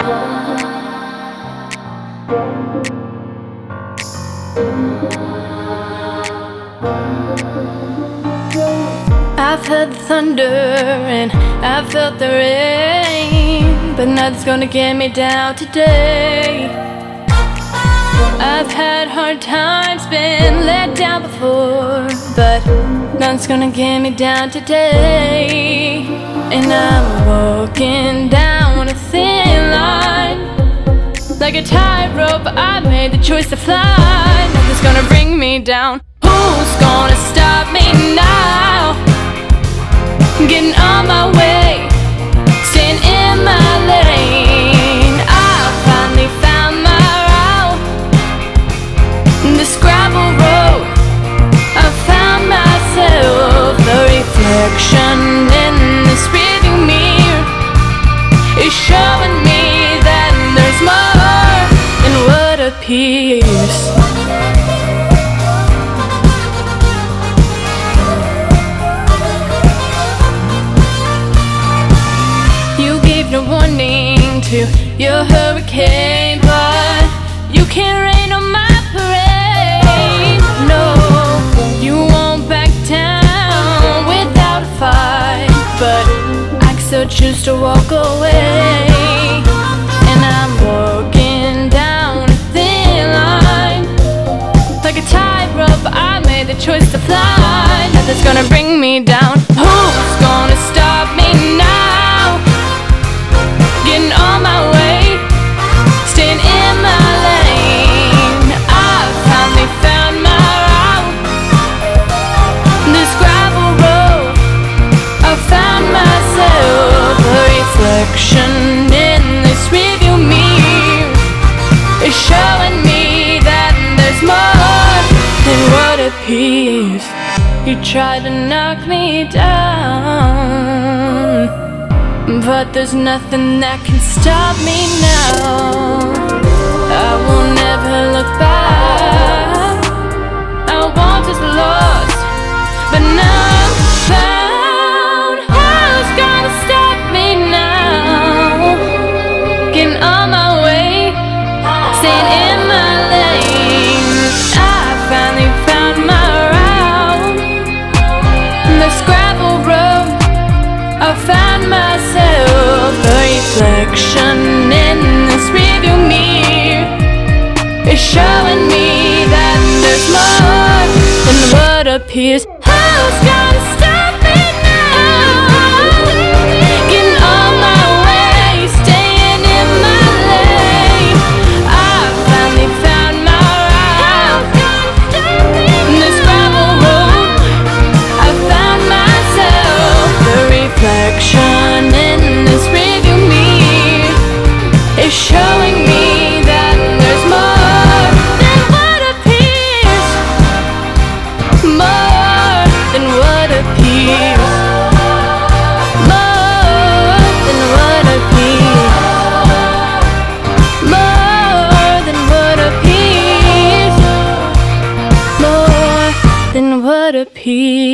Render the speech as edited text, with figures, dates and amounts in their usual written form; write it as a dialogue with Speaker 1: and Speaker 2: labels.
Speaker 1: I've heard the thunder and I've felt the rain, but nothing's gonna get me down today. I've had hard times, been let down before, but nothing's gonna get me down today. And I'm walking down a thin line, like a tightrope. I made the choice to fly. Nothing's gonna bring me down. Who's gonna stop me now? Getting on my way, staying in my lane. I finally found my route, this gravel road. I found myself. The reflection in this rearview mirror is showing me that there's more than what appears. No warning to your hurricane, but you can't rain on my parade. No, you won't back down without a fight, but I can still choose to walk away. And I'm walking down a thin line, like a tightrope. I made the choice to fly. Nothing's gonna bring me down. Who's gonna stop me now? Getting on my way, staying in my lane. I finally found my route, this gravel road. I found myself. A reflection in this rearview mirror is showing me that there's more than what appears. You tried to knock me down, but there's nothing that can stop me now. I will never look back. I once was lost, but now I'm found. Who's gonna stop me now? Getting on my way, staying in my lane. I finally found my route, this gravel road. I found myself. A reflection in this rearview mirror is showing me that there's more than what appears. Who's gonna stop me now? Getting on my way, staying in my lane. I finally found my route, this gravel road. I found myself. The reflection in this rearview mirror is showing me that there's more than what appears. More than what appears. More than what appears. More than what appears. More than what appears.